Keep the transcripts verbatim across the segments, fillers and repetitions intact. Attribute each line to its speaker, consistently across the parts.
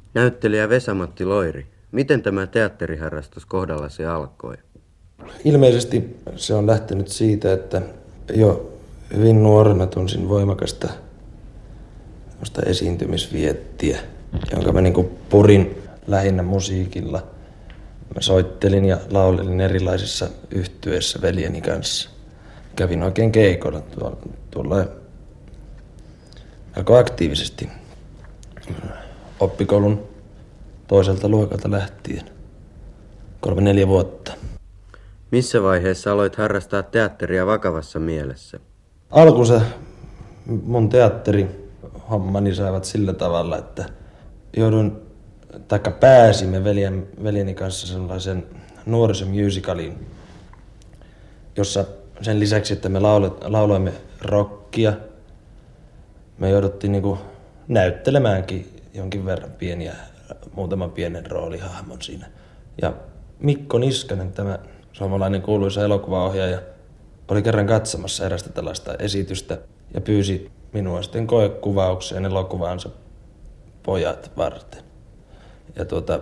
Speaker 1: Näyttelijä Vesa-Matti Loiri, miten tämä teatteriharrastus kohdallasi alkoi?
Speaker 2: Ilmeisesti se on lähtenyt siitä, että jo hyvin nuorena tunsin voimakasta esiintymisviettiä, jonka mä niin purin lähinnä musiikilla. Mä soittelin ja laulelin erilaisissa yhtyeissä veljeni kanssa. Kävin oikein keikolla tuolla, tuolla melko aktiivisesti oppikoulun toiselta luokalta lähtien. Kolme neljä vuotta.
Speaker 1: Missä vaiheessa aloit harrastaa teatteria vakavassa mielessä?
Speaker 2: Alkunsa mun teatterihommani saivat sillä tavalla, että joudun, taikka pääsimme veljen, veljeni kanssa sellaisen nuorisomusicaliin, jossa sen lisäksi, että me lauloimme rockia, me jouduttiin niinku näyttelemäänkin jonkin verran pieniä, muutaman pienen roolihahmon siinä. Ja Mikko Niskanen, tämä suomalainen kuuluisa elokuvaohjaaja, oli kerran katsomassa erästä tällaista esitystä ja pyysi minua sitten koekuvaukseen elokuvaansa Pojat varten. Ja tuota,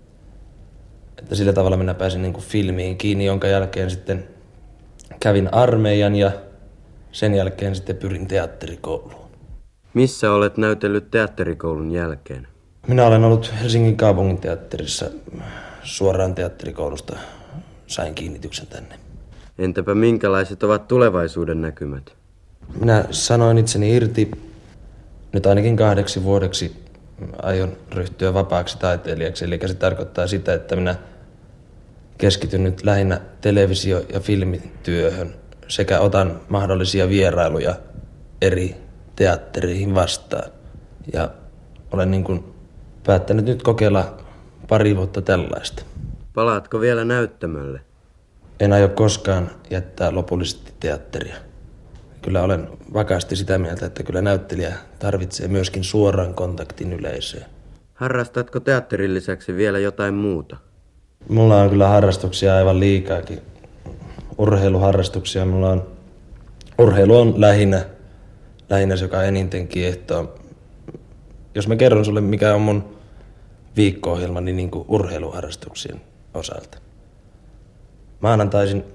Speaker 2: että sillä tavalla minä pääsin niin kuin filmiin kiinni, jonka jälkeen sitten kävin armeijan ja sen jälkeen sitten pyrin teatterikouluun.
Speaker 1: Missä olet näytellyt teatterikoulun jälkeen?
Speaker 2: Minä olen ollut Helsingin kaupunginteatterissa suoraan teatterikoulusta. Sain kiinnityksen tänne.
Speaker 1: Entäpä minkälaiset ovat tulevaisuuden näkymät?
Speaker 2: Minä sanoin itseni irti. Nyt ainakin kahdeksi vuodeksi aion ryhtyä vapaaksi taiteilijaksi. Eli se tarkoittaa sitä, että minä keskityn nyt lähinnä televisio- ja filmityöhön sekä otan mahdollisia vierailuja eri teattereihin vastaan. Ja olen niin kuin päättänyt nyt kokeilla pari vuotta tällaista.
Speaker 1: Palaatko vielä näyttämölle?
Speaker 2: En aio koskaan jättää lopullisesti teatteria. Kyllä olen vakaasti sitä mieltä, että kyllä näyttelijä tarvitsee myöskin suoran kontaktin yleisöön.
Speaker 1: Harrastatko teatterin lisäksi vielä jotain muuta?
Speaker 2: Mulla on kyllä harrastuksia aivan liikaakin. Urheiluharrastuksia mulla on. Urheilu on lähinnä, lähinnä se, joka eniten kiehtoo. Jos mä kerron sulle, mikä on mun viikko-ohjelmani niin kuin urheiluharrastuksien osalta. Maanantaisin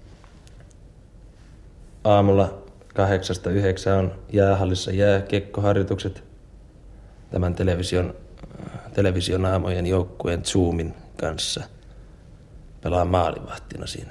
Speaker 2: aamulla kahdeksasta yhdeksään on jäähallissa jääkiekkoharjoitukset tämän television, television aamojen joukkueen Zoomin kanssa. Pelaan maalivahtina siinä.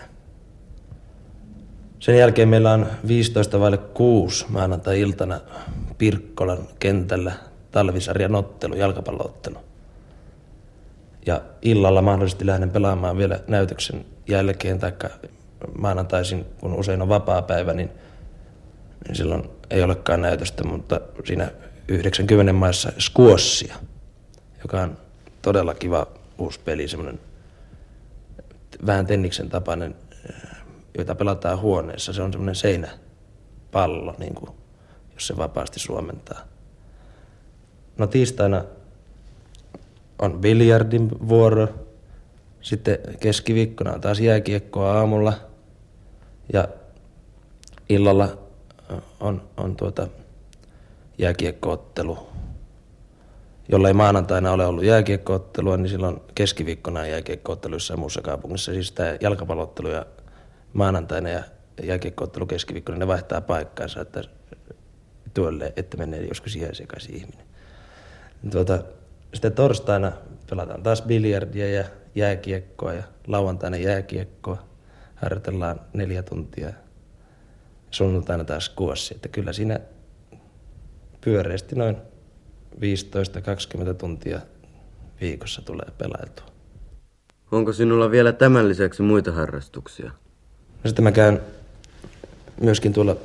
Speaker 2: Sen jälkeen meillä on viisitoista vaille kuusi maanantai-iltana Pirkkolan kentällä talvisarjan ottelu, jalkapalloottelu. Ja illalla mahdollisesti lähden pelaamaan vielä näytöksen jälkeen, taikka maanantaisin, kun usein on vapaapäivä, niin, niin silloin ei olekaan näytöstä, mutta siinä yhdeksänkymmentä maissa squashia, joka on todella kiva uusi peli, semmoinen vähän tenniksen tapainen, jota pelataan huoneessa. Se on semmoinen seinäpallo, niin kuin, jos se vapaasti suomentaa. No tiistaina on biljardin vuoro. Sitten keskiviikkona on taas jääkiekkoa aamulla. Ja illalla on, on tuota jääkiekkoottelu. Jollei maanantaina ole ollut jääkiekkoottelua, niin silloin keskiviikkona on jääkiekkoottelu jossain muussa kaupungissa. Siis tämä jalkapalloottelu ja maanantaina ja jääkiekkoottelu keskiviikkona, ne vaihtaa paikkaansa, että tuolle, että menee joskus ihan sekaisin ihminen. Tuota, sitten torstaina pelataan taas biljardia ja jääkiekkoa ja lauantaina jääkiekkoa. Harjoitellaan neljä tuntia. Sunnuntaina taas kuossi. Että kyllä siinä pyöreästi noin viisitoista kaksikymmentä tuntia viikossa tulee pelailtua.
Speaker 1: Onko sinulla vielä tämän lisäksi muita harrastuksia?
Speaker 2: No sitten mä käyn myöskin tuolla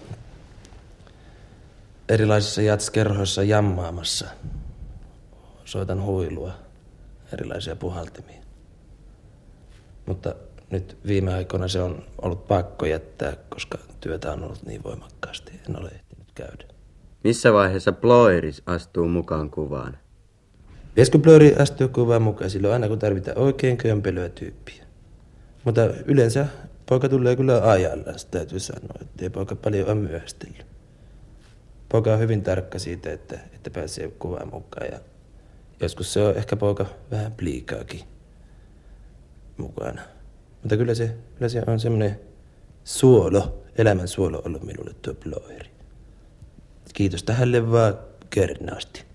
Speaker 2: erilaisissa jatskerhoissa jammaamassa. Soitan huilua, erilaisia puhaltimia. Mutta nyt viime aikoina se on ollut pakko jättää, koska työtä on ollut niin voimakkaasti. En ole ehtinyt käydä.
Speaker 1: Missä vaiheessa Ploiris astuu mukaan kuvaan?
Speaker 2: Pitäisikö Plööri astua kuvaan mukaan silloin aina, kun tarvitaan oikein kömpelöä tyyppiä. Mutta yleensä poika tulee kyllä ajallaan, sitä täytyy sanoa, ettei poika paljon ole myöhästellyt. Poika on hyvin tarkka siitä, että, että pääsee kuvaan mukaan ja joskus se on ehkä poika vähän pliikaakin mukana. Mutta kyllä se, kyllä se on semmoinen suolo, elämän suolo ollut minulle tuo ploiri. Kiitos tähälle vaan kernaasti.